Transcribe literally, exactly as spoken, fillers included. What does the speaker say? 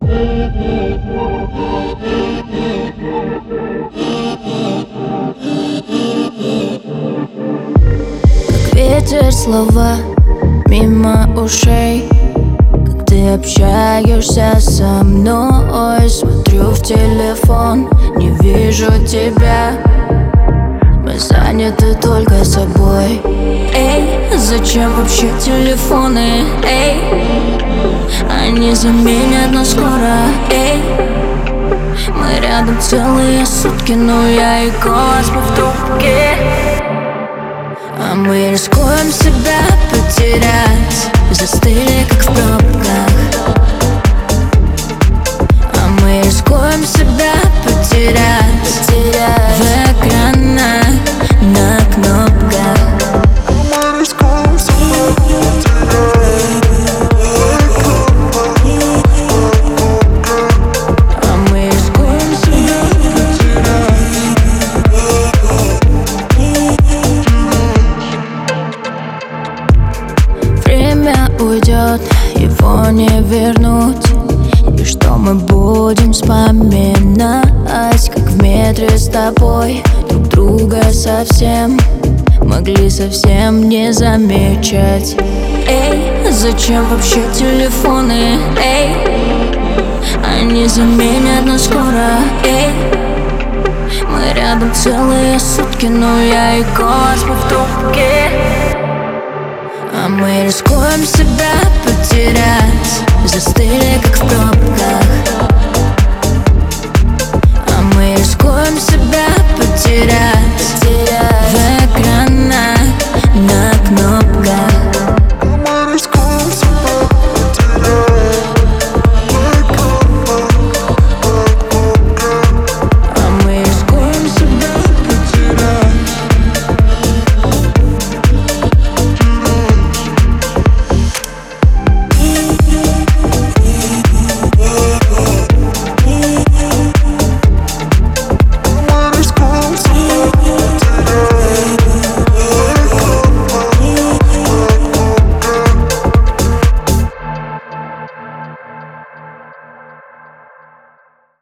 Как ветер слова мимо ушей, как ты общаешься со мной. Смотрю в телефон, не вижу тебя. Мы заняты только собой. Эй, зачем вообще телефоны? Эй, они заменят нас скоро. Эй, мы рядом целые сутки, но я и голос мой в трубке. А мы рискуем себя потерять, застыли как в пробках. А мы рискуем себя потерять, потерять в экранах, на кнопках. А мы рискуем себя потерять. А мы рискуем себя потерять. Время уйдет, его не вернуть. И что мы будем вспоминать, как в метре с тобой друг друга совсем могли совсем не замечать. Эй, зачем вообще телефоны? Эй, они заменят нас скоро. Эй, мы рядом целые сутки, но я и голос мой в трубке. А мы рискуем себя потерять, застыли как в пробках.